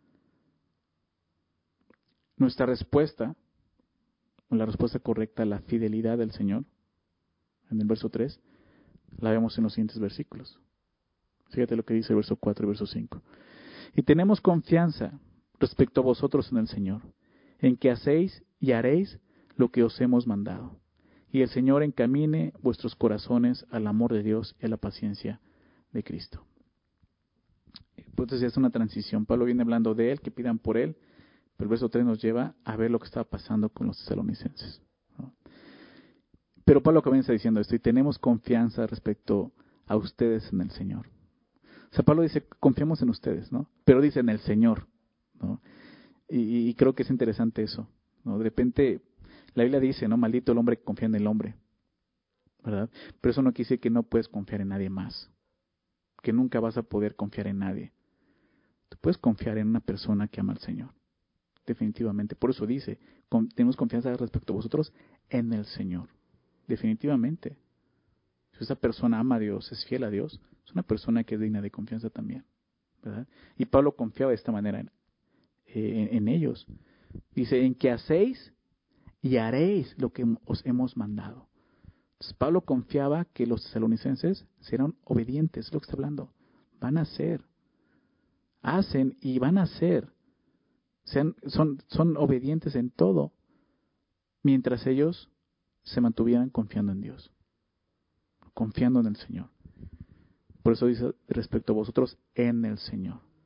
Nuestra respuesta, o la respuesta correcta a la fidelidad del Señor, en el verso 3, la vemos en los siguientes versículos. Fíjate lo que dice el verso 4 y verso 5. Y tenemos confianza respecto a vosotros en el Señor, en que hacéis y haréis lo que os hemos mandado. Y el Señor encamine vuestros corazones al amor de Dios y a la paciencia de Cristo. Entonces es una transición. Pablo viene hablando de él, que pidan por él, pero el verso 3 nos lleva a ver lo que estaba pasando con los tesalonicenses, ¿no? Pero Pablo comienza diciendo esto, y tenemos confianza respecto a ustedes en el Señor. O sea, Pablo dice, confiamos en ustedes, ¿no? Pero dice en el Señor, ¿no? Y creo que es interesante eso, ¿no? De repente, la Biblia dice, ¿no? Maldito el hombre que confía en el hombre, ¿verdad? Pero eso no quiere decir que no puedes confiar en nadie más, que nunca vas a poder confiar en nadie. Tú puedes confiar en una persona que ama al Señor, definitivamente. Por eso dice, tenemos confianza respecto a vosotros en el Señor, definitivamente. Si esa persona ama a Dios, es fiel a Dios, es una persona que es digna de confianza también, ¿verdad? Y Pablo confiaba de esta manera en ellos. Dice, en que hacéis y haréis lo que os hemos mandado. Entonces, Pablo confiaba que los tesalonicenses serán obedientes, es lo que está hablando. Van a hacer, hacen y van a hacer. Son obedientes en todo, mientras ellos se mantuvieran confiando en Dios, confiando en el Señor. Por eso dice respecto a vosotros en el Señor.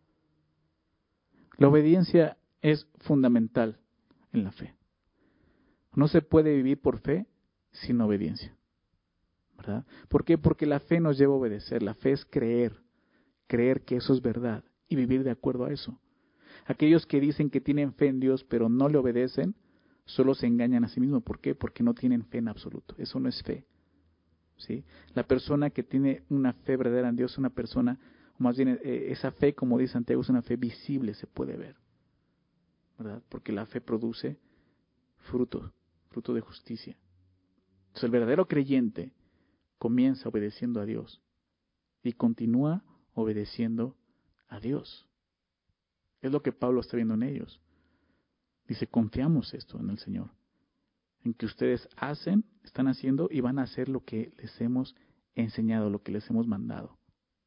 La obediencia es fundamental en la fe. No se puede vivir por fe sin obediencia, ¿verdad? ¿Por qué? Porque la fe nos lleva a obedecer. La fe es creer que eso es verdad y vivir de acuerdo a eso. Aquellos que dicen que tienen fe en Dios pero no le obedecen, solo se engañan a sí mismos. ¿Por qué? Porque no tienen fe en absoluto. Eso no es fe, ¿sí? La persona que tiene una fe verdadera en Dios es una persona, o más bien esa fe, como dice Santiago, es una fe visible, se puede ver, ¿verdad? Porque la fe produce fruto de justicia. Entonces el verdadero creyente comienza obedeciendo a Dios y continúa obedeciendo a Dios. Es lo que Pablo está viendo en ellos. Dice, confiamos esto en el Señor, en que ustedes están haciendo y van a hacer lo que les hemos enseñado, lo que les hemos mandado.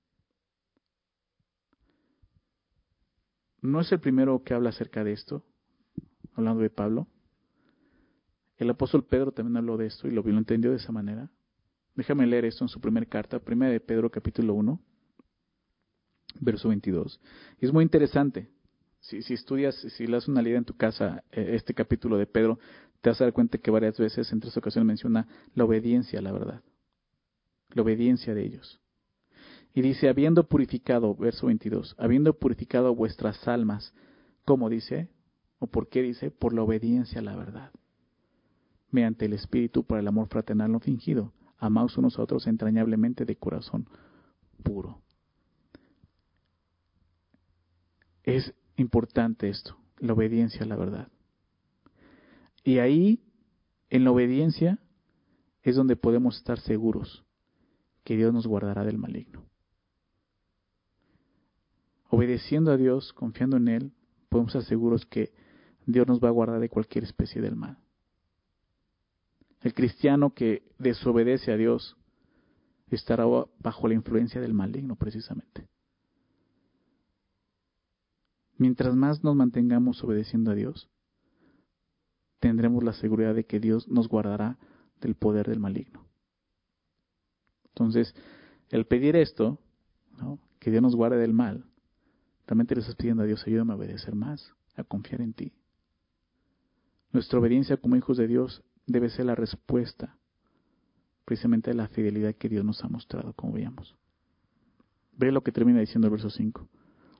No es el primero que habla acerca de esto, hablando de Pablo. El apóstol Pedro también habló de esto y lo entendió de esa manera. Déjame leer esto en su primera carta, primera de Pedro capítulo 1, verso 22. Y es muy interesante. Si estudias, si le das una leída en tu casa, este capítulo de Pedro, te vas a dar cuenta que varias veces, en 3 ocasiones, menciona la obediencia a la verdad. La obediencia de ellos. Y dice, habiendo purificado, verso 22, habiendo purificado vuestras almas, ¿cómo dice? ¿O por qué dice? Por la obediencia a la verdad. Mediante el Espíritu para el amor fraternal no fingido, amaos unos a otros entrañablemente de corazón puro. Es importante esto, la obediencia a la verdad. Y ahí, en la obediencia, es donde podemos estar seguros que Dios nos guardará del maligno. Obedeciendo a Dios, confiando en Él, podemos estar seguros que Dios nos va a guardar de cualquier especie del mal. El cristiano que desobedece a Dios estará bajo la influencia del maligno, precisamente. Mientras más nos mantengamos obedeciendo a Dios, tendremos la seguridad de que Dios nos guardará del poder del maligno. Entonces, el pedir esto, ¿no?, que Dios nos guarde del mal, realmente le estás pidiendo a Dios, ayúdame a obedecer más, a confiar en ti. Nuestra obediencia como hijos de Dios debe ser la respuesta precisamente a la fidelidad que Dios nos ha mostrado, como veíamos. Ve lo que termina diciendo el verso 5.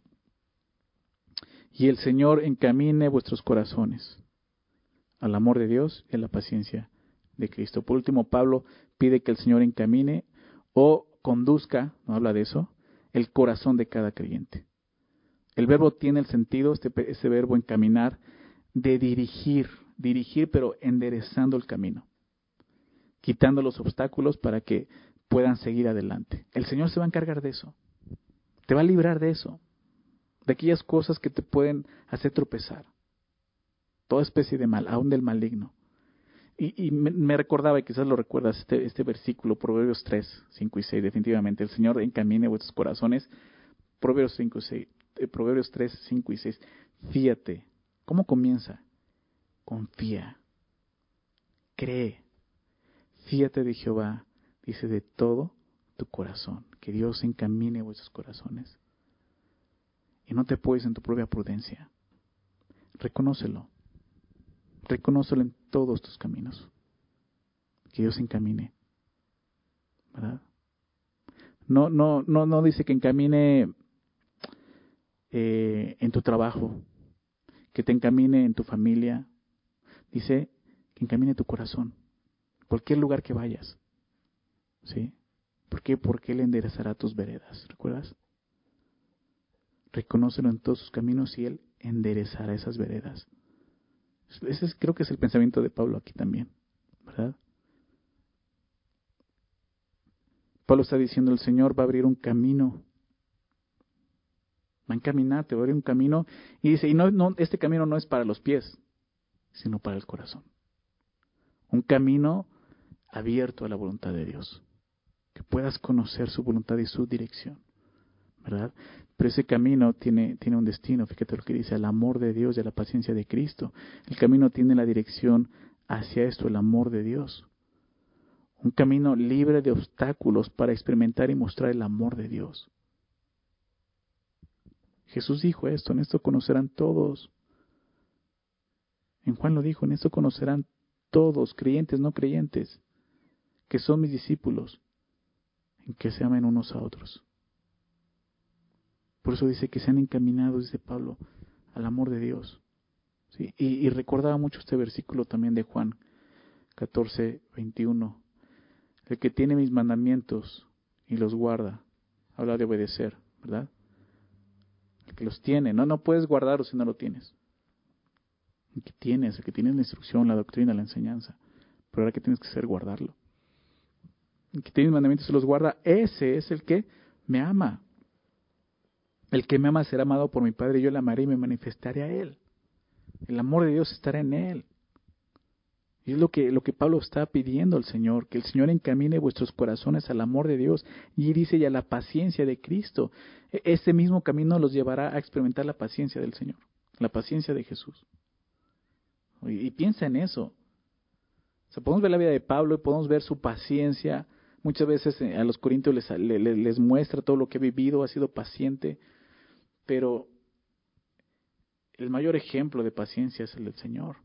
Y el Señor encamine vuestros corazones al amor de Dios y a la paciencia de Cristo. Por último, Pablo pide que el Señor encamine o conduzca, no habla de eso, el corazón de cada creyente. El verbo tiene el sentido, este verbo encaminar, de dirigir, pero enderezando el camino, quitando los obstáculos para que puedan seguir adelante. El Señor se va a encargar de eso, te va a librar de eso, de aquellas cosas que te pueden hacer tropezar, toda especie de mal, aún del maligno. Y me recordaba, y quizás lo recuerdas, este versículo, Proverbios 3, 5 y 6, definitivamente, el Señor encamine vuestros corazones, Proverbios 3, 5 y 6, fíate. ¿Cómo comienza? Confía, cree, fíate de Jehová, dice, de todo tu corazón, que Dios encamine vuestros corazones. Y no te apoyes en tu propia prudencia, reconócelo en todos tus caminos, que Dios encamine, ¿verdad? No dice que encamine en tu trabajo, que te encamine en tu familia, dice que encamine tu corazón, cualquier lugar que vayas, ¿sí? ¿Por qué? Porque Él enderezará tus veredas, ¿recuerdas? Reconócelo en todos sus caminos y Él enderezará esas veredas. Creo que es el pensamiento de Pablo aquí también, ¿verdad? Pablo está diciendo, el Señor va a abrir un camino, va a encaminarte, va a abrir un camino, y dice, este camino no es para los pies, sino para el corazón. Un camino abierto a la voluntad de Dios, que puedas conocer su voluntad y su dirección, ¿verdad? Pero ese camino tiene un destino, fíjate lo que dice, el amor de Dios y a la paciencia de Cristo. El camino tiene la dirección hacia esto, el amor de Dios. Un camino libre de obstáculos para experimentar y mostrar el amor de Dios. Jesús dijo esto, en esto conocerán todos. En Juan lo dijo, en esto conocerán todos, creyentes, no creyentes, que son mis discípulos, en que se amen unos a otros. Por eso dice que se han encaminado, dice Pablo, al amor de Dios. ¿Sí? Y recordaba mucho este versículo también de Juan 14:21. El que tiene mis mandamientos y los guarda, habla de obedecer, ¿verdad? El que los tiene, no puedes guardarlos si no lo tienes. El que tienes la instrucción, la doctrina, la enseñanza, pero ahora que tienes que hacer, guardarlo. El que tiene mis mandamientos y los guarda, ese es el que me ama. El que me ama será amado por mi Padre, y yo le amaré y me manifestaré a él. El amor de Dios estará en él. Y es lo que Pablo está pidiendo al Señor, que el Señor encamine vuestros corazones al amor de Dios. Y dice, y a la paciencia de Cristo. Ese mismo camino los llevará a experimentar la paciencia del Señor, la paciencia de Jesús. Y piensa en eso. O sea, podemos ver la vida de Pablo y podemos ver su paciencia. Muchas veces a los corintios les muestra todo lo que ha vivido, ha sido paciente. Pero el mayor ejemplo de paciencia es el del Señor.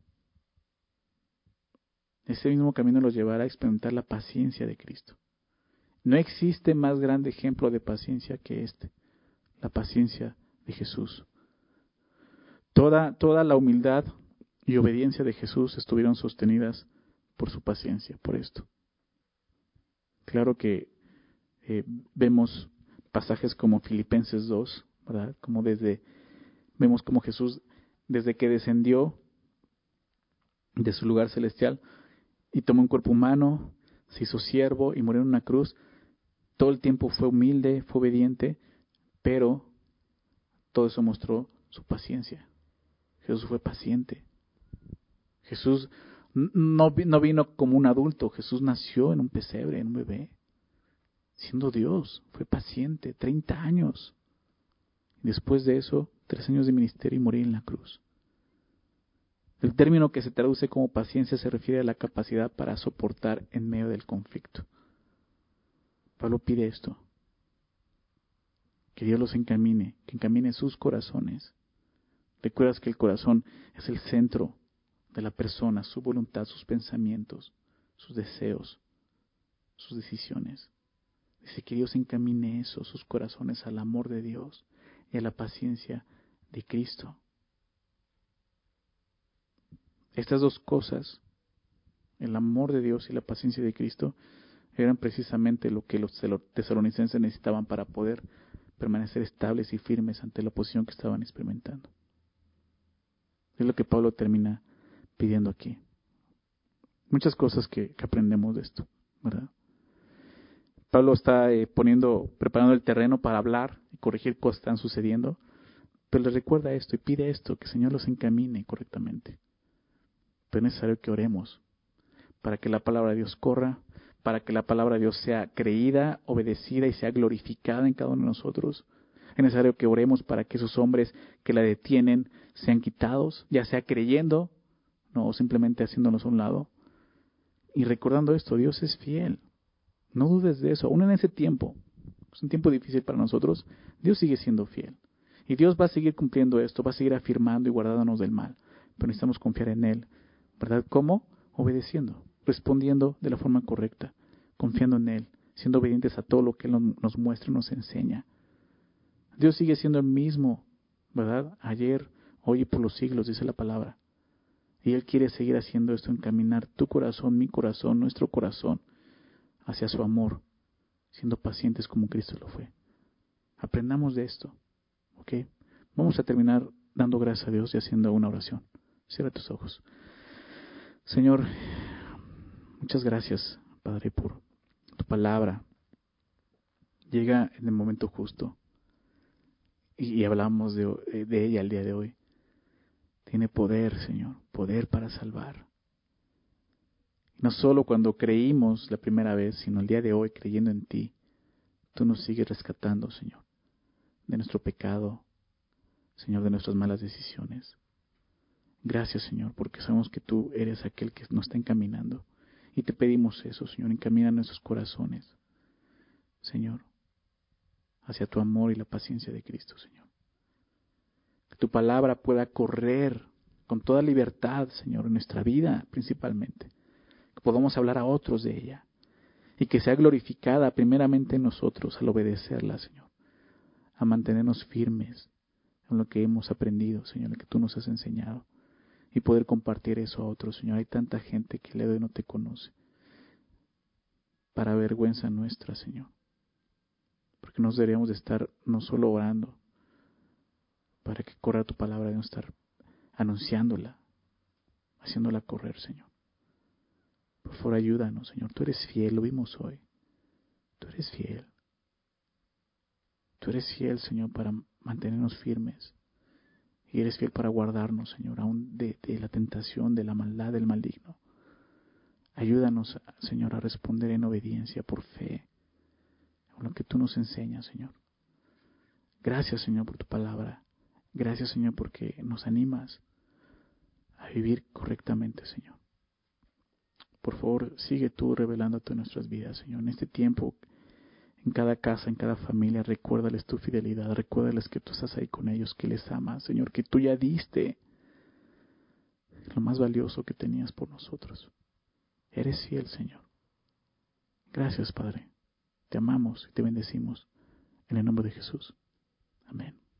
Ese mismo camino los llevará a experimentar la paciencia de Cristo. No existe más grande ejemplo de paciencia que este, la paciencia de Jesús. Toda la humildad y obediencia de Jesús estuvieron sostenidas por su paciencia, por esto. Claro que vemos pasajes como Filipenses 2, ¿verdad? Vemos como Jesús, desde que descendió de su lugar celestial y tomó un cuerpo humano, se hizo siervo y murió en una cruz, todo el tiempo fue humilde, fue obediente, pero todo eso mostró su paciencia. Jesús fue paciente. Jesús no vino como un adulto, Jesús nació en un pesebre, en un bebé. Siendo Dios, fue paciente, 30 años. Después de eso, 3 años de ministerio y morir en la cruz. El término que se traduce como paciencia se refiere a la capacidad para soportar en medio del conflicto. Pablo pide esto, que Dios los encamine, que encamine sus corazones. Recuerdas que el corazón es el centro de la persona, su voluntad, sus pensamientos, sus deseos, sus decisiones. Dice que Dios encamine eso, sus corazones, al amor de Dios y a la paciencia de Cristo. Estas dos cosas, el amor de Dios y la paciencia de Cristo, eran precisamente lo que los tesalonicenses necesitaban para poder permanecer estables y firmes ante la oposición que estaban experimentando. Es lo que Pablo termina pidiendo aquí. Muchas cosas que aprendemos de esto, ¿verdad? Pablo está preparando el terreno para hablar y corregir cosas que están sucediendo, pero les recuerda esto y pide esto, que el Señor los encamine correctamente. Pero es necesario que oremos para que la palabra de Dios corra, para que la palabra de Dios sea creída, obedecida y sea glorificada en cada uno de nosotros. Es necesario que oremos para que esos hombres que la detienen sean quitados, ya sea creyendo, no o simplemente haciéndonos a un lado. Y recordando esto, Dios es fiel. No dudes de eso. Aún en ese tiempo, es un tiempo difícil para nosotros, Dios sigue siendo fiel. Y Dios va a seguir cumpliendo esto, va a seguir afirmando y guardándonos del mal. Pero necesitamos confiar en Él. ¿Verdad? ¿Cómo? Obedeciendo, respondiendo de la forma correcta, confiando en Él, siendo obedientes a todo lo que Él nos muestra y nos enseña. Dios sigue siendo el mismo, ¿verdad? Ayer, hoy y por los siglos, dice la palabra. Y Él quiere seguir haciendo esto, encaminar tu corazón, mi corazón, nuestro corazón, hacia su amor, siendo pacientes como Cristo lo fue. Aprendamos de esto, ¿ok? Vamos a terminar dando gracias a Dios y haciendo una oración. Cierra tus ojos. Señor, muchas gracias, Padre, por tu palabra. Llega en el momento justo y hablamos de ella el día de hoy. Tiene poder, Señor, poder para salvar. No solo cuando creímos la primera vez, sino el día de hoy creyendo en ti, tú nos sigues rescatando, Señor, de nuestro pecado, Señor, de nuestras malas decisiones. Gracias, Señor, porque sabemos que tú eres aquel que nos está encaminando. Y te pedimos eso, Señor, encamina nuestros corazones, Señor, hacia tu amor y la paciencia de Cristo, Señor. tu palabra pueda correr con toda libertad, Señor, en nuestra vida principalmente. Que podamos hablar a otros de ella. Y que sea glorificada primeramente en nosotros al obedecerla, Señor. A mantenernos firmes en lo que hemos aprendido, Señor, lo que tú nos has enseñado. Y poder compartir eso a otros, Señor. Hay tanta gente que el día de hoy no te conoce. Para vergüenza nuestra, Señor. Porque nos deberíamos de estar no solo orando para que corra tu palabra, debemos estar anunciándola, haciéndola correr, Señor. Por favor, ayúdanos, Señor. Tú eres fiel, lo vimos hoy. Tú eres fiel. Tú eres fiel, Señor, para mantenernos firmes. Y eres fiel para guardarnos, Señor, aún de la tentación, de la maldad, del maligno. Ayúdanos, Señor, a responder en obediencia por fe a lo que tú nos enseñas, Señor. Gracias, Señor, por tu palabra. Gracias, Señor, porque nos animas a vivir correctamente, Señor. Por favor, sigue tú revelándote en nuestras vidas, Señor. En este tiempo, en cada casa, en cada familia, recuérdales tu fidelidad. Recuérdales que tú estás ahí con ellos, que les amas, Señor, que tú ya diste lo más valioso que tenías por nosotros. Eres fiel, Señor. Gracias, Padre. Te amamos y te bendecimos. En el nombre de Jesús. Amén.